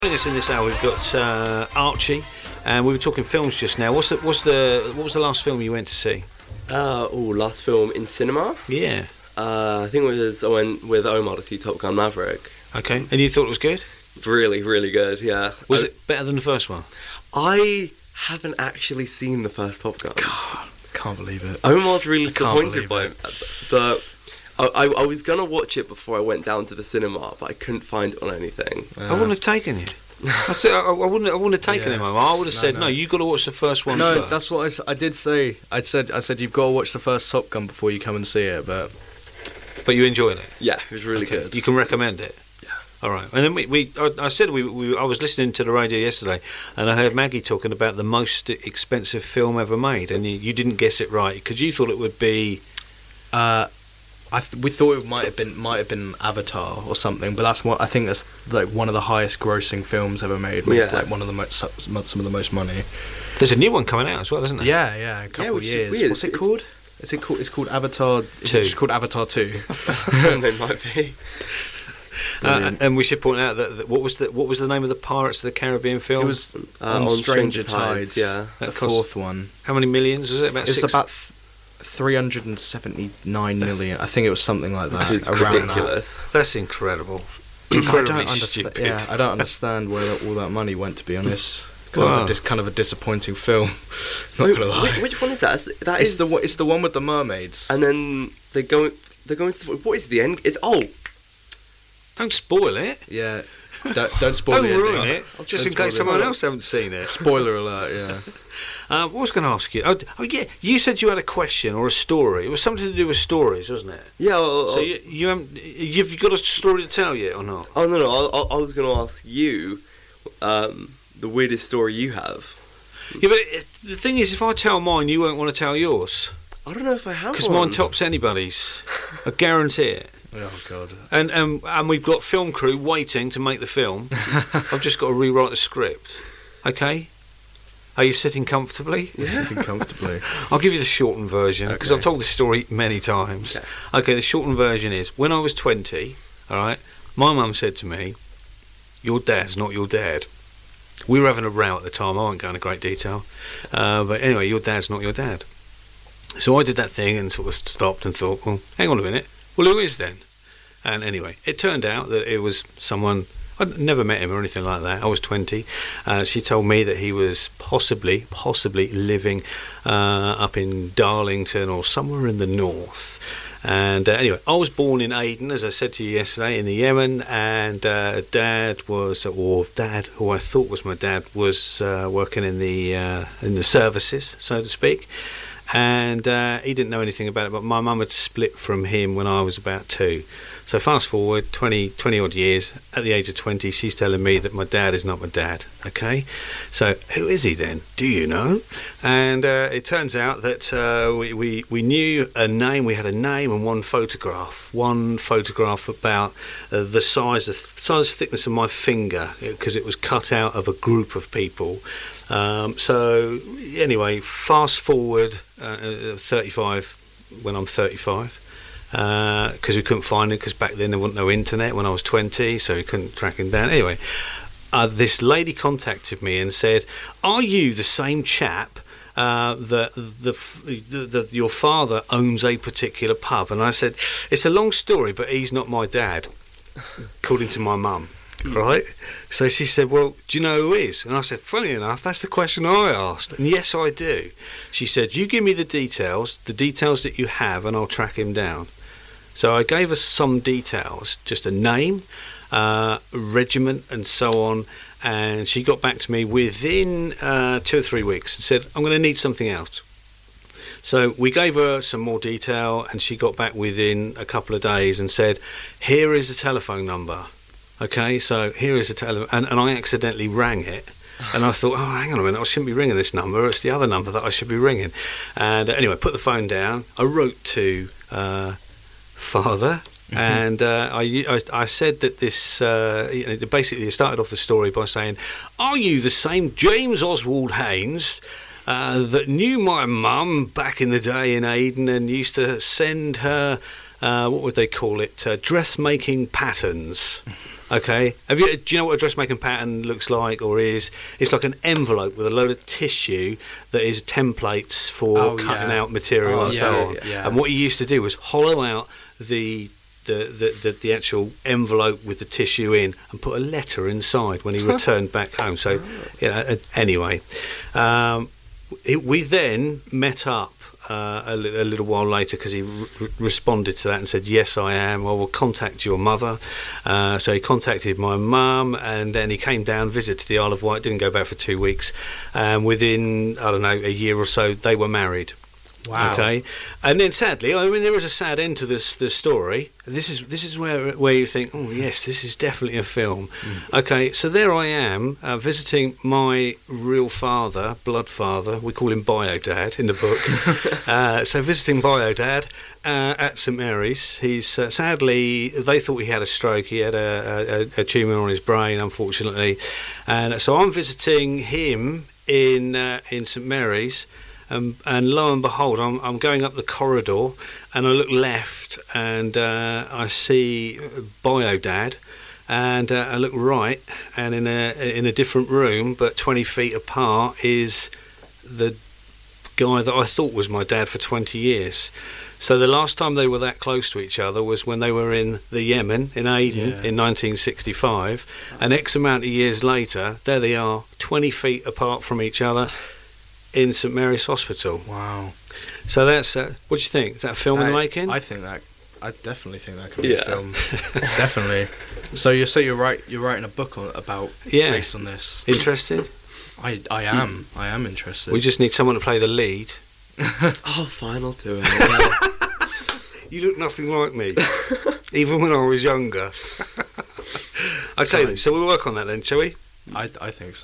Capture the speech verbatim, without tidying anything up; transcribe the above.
Joining us in this hour, we've got uh, Archie, and we were talking films just now. What's the, what's the, what was the last film you went to see? Uh, oh, last film in cinema? Yeah. Uh, I think it was I went with Omar to see Top Gun Maverick. Okay, and you thought it was good? Really, really good, yeah. Was I, it better than the first one? I haven't actually seen the first Top Gun. God, can't believe it. Omar's really I can't disappointed by believe it. But I, I, I was going to watch it before I went down to the cinema, but I couldn't find it on anything. I wouldn't have taken you. I, said, I, I wouldn't. I wouldn't have taken Yeah. him. I would have No, said, no. "No, you got to watch the first one." No, first. that's what I, s- I did say. I said I said you've got to watch the first Top Gun before you come and see it. But But you enjoyed it. Yeah, it was really Okay. good. You can recommend it. Yeah. All right. And then we, we I, I said we, we. I was listening to the radio yesterday, and I heard Maggie talking about the most expensive film ever made, and you, you didn't guess it right because you thought it would be. uh, I th- we thought it might have been might have been Avatar or something. But that's what I think that's like one of the highest grossing films ever made. Made Yeah. like one of the most some of the most money. There's a new one coming out as well, isn't there? Yeah, yeah, a couple which is years. weird. What's it It's- called? Is it called? It's called Avatar. Is Two. it just called Avatar Two? They might be. Uh, and we should point out that, that what was the what was the name of the Pirates of the Caribbean film? It was Uh, on, on Stranger, Stranger Tides. Tides, yeah. the That cost- fourth one. How many millions was it? About It's six. about th- three hundred and seventy-nine million. I think it was something like that. It's around ridiculous. That's incredible. that. I Incredibly don't understand. stupid. Yeah, I don't understand where that, all that money went. To be honest, kind, Wow. of, a dis- kind of a disappointing film. Not Wait, gonna lie. which, which one is that? That it's is the one- it's the one with the mermaids. And then they go. They go into the, what is the end? It's oh. Don't spoil it. yeah, don't, don't spoil Don't the ruin ending. it. Just Don't in spoil case the someone ending. else hasn't seen it. Spoiler alert. Yeah. Uh, what was I going to ask you? Oh, d- oh, yeah, you said you had a question or a story. It was something to do with stories, wasn't it? Yeah. Well, So you, you haven't, you've got a story to tell yet or not? oh no no. I, I, I was going to ask you um, the weirdest story you have. Yeah, but it, the thing is, if I tell mine, you won't want to tell yours I don't know if I have because one. mine tops anybody's. I guarantee it. Oh god. And, and and we've got film crew waiting to make the film. I've just got to rewrite the script. Okay? Are you sitting comfortably? You're sitting comfortably. I'll give you the shortened version because Okay. I've told this story many times. Okay. Okay, the shortened version is when I was twenty, all right, my mum said to me, "Your dad's not your dad." We were having a row at the time. I won't go into great detail. Uh, but anyway, your dad's not your dad. So I did that thing and sort of stopped and thought, well, hang on a minute. Well, who is then? And anyway, it turned out that it was someone, I'd never met him or anything like that. I was twenty. Uh, she told me that he was possibly, possibly living uh, up in Darlington or somewhere in the north. And uh, anyway, I was born in Aden, as I said to you yesterday, in the Yemen, and uh, Dad was, or Dad, who I thought was my dad, was uh, working in the uh, in the services, so to speak. And uh, he didn't know anything about it, but my mum had split from him when I was about two. So fast forward twenty, twenty odd years, at the age of twenty, she's telling me that my dad is not my dad, okay? So who is he then? Do you know? And uh, it turns out that uh, we, we, we knew a name, we had a name and one photograph. One photograph about uh, the size, the size thickness of my finger, because it was cut out of a group of people. Um, so anyway, fast forward uh, thirty-five, when I'm thirty-five, because uh, we couldn't find him, because back then there wasn't no internet when I was twenty, so we couldn't track him down. Anyway, uh, this lady contacted me and said, "Are you the same chap uh, that the, the, the, your father owns a particular pub?" And I said, "It's a long story, but he's not my dad," according to my mum. Right, so she said, "Well, do you know who is?" And I said, "Funny enough, that's the question I asked." And yes, I do. She said, "You give me the details, the details that you have, and I'll track him down." So I gave her some details, just a name, uh, a regiment, and so on. And she got back to me within uh, two or three weeks and said, "I'm going to need something else." So we gave her some more detail, and she got back within a couple of days and said, "Here is the telephone number." Okay, so here is a tele, and, and I accidentally rang it, and I thought, oh, hang on a minute, I shouldn't be ringing this number. It's the other number that I should be ringing. And uh, anyway, put the phone down. I wrote to uh, Father, mm-hmm. and uh, I, I I said that this uh, you know, basically it started off the story by saying, "Are you the same James Oswald Haynes uh, that knew my mum back in the day in Aden and used to send her, uh, what would they call it, uh, dressmaking patterns?" Okay, have you? Do you know what a dressmaking pattern looks like or is? It's like an envelope with a load of tissue that is templates for Oh, cutting yeah. out material Oh, and yeah, so on. yeah. And what you used to do was hollow out the the, the, the the actual envelope with the tissue in and put a letter inside when he returned back home. So, you know, uh, anyway, um, it, we then met up. Uh, a, li- a little while later, because he re- responded to that and said, "Yes, I am. I will contact your mother." Uh, so he contacted my mum, and then he came down, visited the Isle of Wight. Didn't go back for two weeks. And within I don't know a year or so, they were married. Wow. Okay, and then sadly, I mean, there is a sad end to this this story. This is this is where where you think, oh yes, this is definitely a film. Mm. Okay, so there I am uh, visiting my real father, blood father. We call him Bio Dad in the book. uh, so visiting Bio Dad uh, at St Mary's. He's uh, sadly they thought he had a stroke. He had a, a, a tumour on his brain, unfortunately, and so I'm visiting him in uh, in St Mary's. Um, and lo and behold, I'm, I'm going up the corridor, and I look left, and uh, I see Bio Dad, and uh, I look right, and in a in a different room, but twenty feet apart, is the guy that I thought was my dad for twenty years. So the last time they were that close to each other was when they were in the Yemen, in Aden, Yeah. in nineteen sixty-five, and X amount of years later, there they are, twenty feet apart from each other, in St Mary's Hospital. Wow. So that's uh, what do you think? Is that a film in the That- making? I think that. I definitely think that could be Yeah. a film. Definitely. So you say you're right. You're writing a book on, about Yeah. based on this. Interested? I I am. I am interested. We just need someone to play the lead. Oh, fine, I'll do it. You look nothing like me, even when I was younger. Okay, Sorry. then, so we'll work on that then, shall we? I I think so.